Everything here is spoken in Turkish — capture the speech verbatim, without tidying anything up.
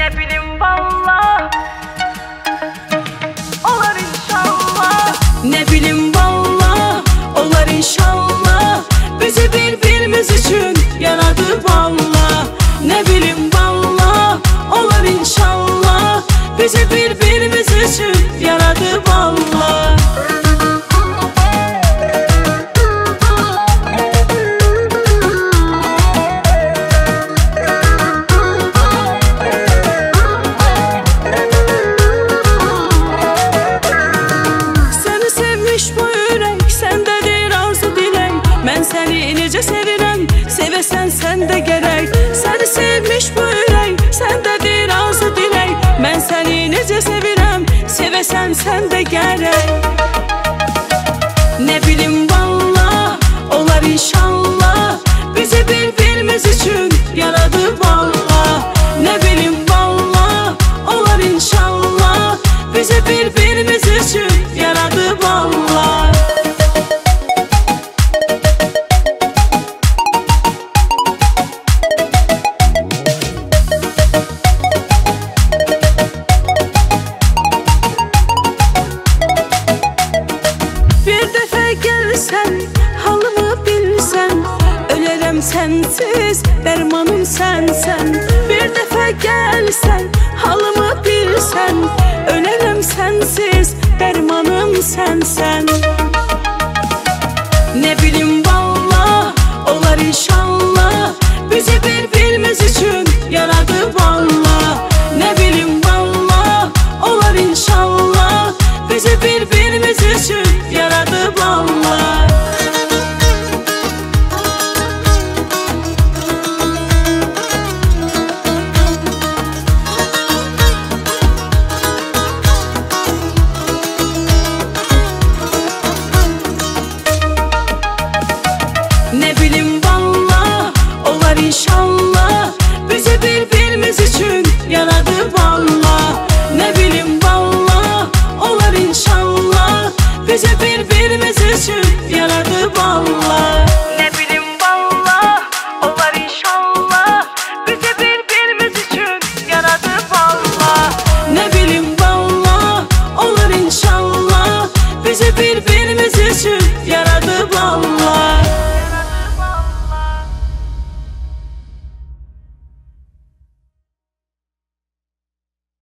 Ne bileyim valla, olar inşallah. Ne bileyim valla, olar inşallah. Bizi birbirimiz için yaradı valla. Ne bileyim valla, olar inşallah. Bizi birbirimiz için yaradı valla. Seni sevmiş bu yürek, sendedir arzu dilek. Ben seni necə sevirəm, sevəsən sən də gərək. Səni sevmiş bu yürek, sendedir arzu dilek. Ben seni necə sevirəm, sevəsən sən də gərək. Ne bileyim valla, olar inşallah. Bizi birbirimiz için yaradı valla. Ne bileyim valla, olar inşallah. Bizi birbirimiz için yaradı valla. Bir defa gelsen, halımı bilsen, ölerem sensiz, dermanım sensen. Bir defa gelsen, halımı bilsen, ölerem sensiz, dermanım sensen. Ne bileyim valla, olar inşallah. Bizi birbirimiz için yaradı valla. Ne bileyim valla, olar inşallah. Bizi birbirimiz için yaradı valla. Ne bileyim valla, olar inşallah. Bizi birbirimiz için yaradı valla. Ne bileyim valla, olar inşallah. Bizi birbirimiz için yaradı valla. Ne bileyim